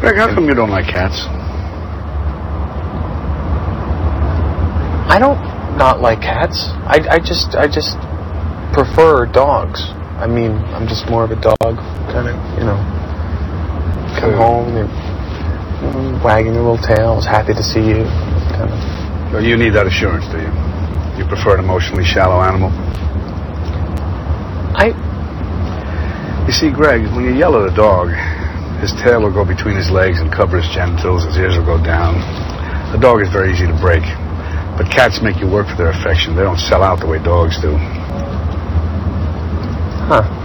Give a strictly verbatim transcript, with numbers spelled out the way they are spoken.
Greg, how come you don't like cats? I don't not like cats. I, I just I just prefer dogs. I mean, I'm just more of a dog kind of, you know. Come home, they're you know, wagging their little tails, happy to see you. Kind of. Well, you need that assurance, do you? You prefer an emotionally shallow animal? I... You see, Greg, when you yell at a dog, his tail will go between his legs and cover his genitals, his ears will go down. A dog is very easy to break. But cats make you work for their affection. They don't sell out the way dogs do. Huh.